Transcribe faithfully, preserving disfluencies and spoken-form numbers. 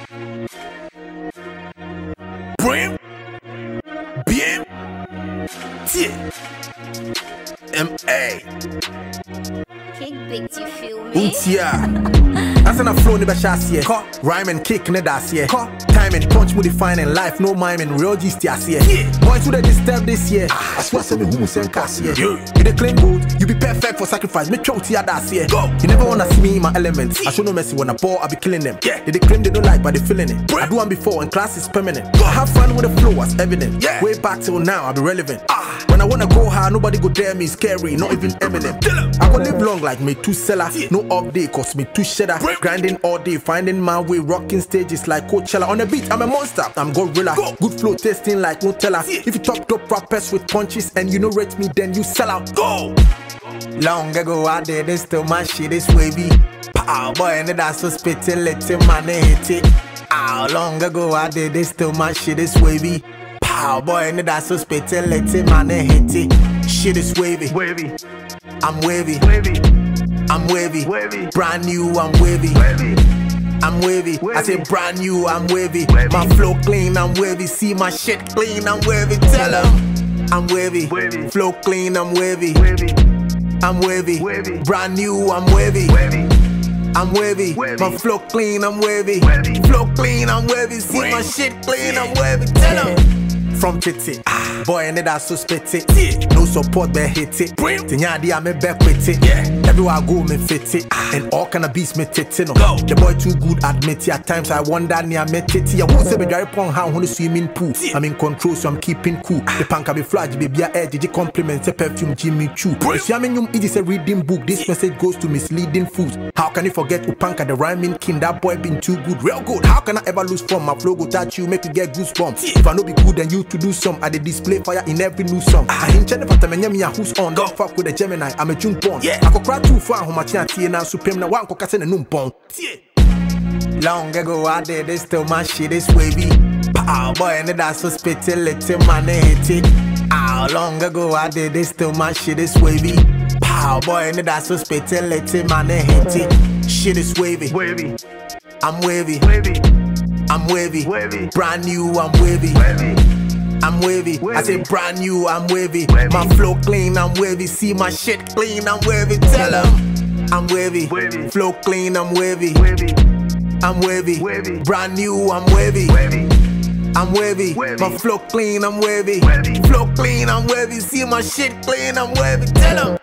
Brim, bien, tiens, M A. Kick beats, you feel me? Untia. As an flow never shas here. Rhyme and kick ne das here. Time and punch mo defining life, no miming, real gist here. Boys who they disturb this year. I swear say me who send cast here. You dey claim good, you be perfect for sacrifice. Me throw to ya das here. Go. You never wanna see me in my element. I show no mercy when I ball, I be killing them. Yeah. They, they claim they don't like, but they feeling it. I do one before and class is permanent. Go. I have fun with the flow as evident. Yeah. Way back till now, I be relevant. Ah. When I wanna go high, nobody go dare me. Scary, not even Eminem. I go live long like me two seller. No update, cause me two shedder. Grinding all day, finding my way, rocking stages like Coachella. On the beat, I'm a monster, I'm gorilla. Go. Good flow, tasting like Nutella. If you talk dope rappers with punches and you know rate me, then you sell out. Go. Long ago I did this to my shit is wavy. Pow boy, and that's so spitting, let him man hit it. How long ago I did this to my shit is wavy. Pow boy, and that's so spitting, let him man hit it. Shit is wavy. Wavy. I'm wavy. Wavy. I'm wavy. Wavy. Brand new, I'm wavy. Wavy. I'm wavy. Wavy. I say brand new, I'm wavy. Wavy. My flow clean, I'm wavy. See my shit clean, I'm wavy. Tell them I'm wavy. Wavy. Flow clean, I'm wavy. Wavy. I'm wavy. Wavy. Brand new, I'm wavy. Wavy. I'm wavy. Wavy. My flow clean, I'm wavy. Wavy. Flow clean, I'm wavy. See wavy. My shit clean, I'm wavy. Tell them. From Titty, ah. Boy, and that's so spit it. Yeah. No support, but hit it. Tinyadi, I'm a back with it. Yeah. Everywhere I go, me fit it. Ah. And all kind of beats me tit no. Go. The boy too good, admit it. At times I wonder near me titty. I won't say me dry pong how on the swimming pool. Yeah. I'm in control, so I'm keeping cool. Ah. The punk be flash, baby, I edge, the compliments, a perfume, Jimmy Choo. If you mean it is a reading book, this yeah. message goes to misleading fools. How can you forget Upanka, the rhyming king? That boy been too good, real good. How can I ever lose from my flow? Go touch you, make you get goosebumps. Yeah. If I know be good, then you to do some. I dey display fire in every new song. I ain't check the patamenya me who's on. Don't fuck with the Gemini. I'm a junk born. Yeah. I could cry too far. How much I na supreme na one coca send a numpon. Long ago I did this till my shit is wavy. Pow boy and that's so spitting let him man hit it. How long ago I did this till my shit is wavy. Pow boy and that's so spitting let him man hit it. Shit is wavy. Wavy. I'm wavy. Wavy. I'm wavy. Wavy. Brand new, I'm wavy. Wavy. I'm wavy. Wavy. I say brand new, I'm wavy. Wavy. My flow clean, I'm wavy. See my shit clean, I'm wavy. Tell them I'm wavy. Wavy. Flow clean, I'm wavy. Wavy. I'm wavy. Wavy. Brand new, I'm wavy. Wavy. I'm wavy. Wavy. My flow clean, I'm wavy. Wavy. Flow clean, I'm wavy. See my shit clean, I'm wavy. Tell them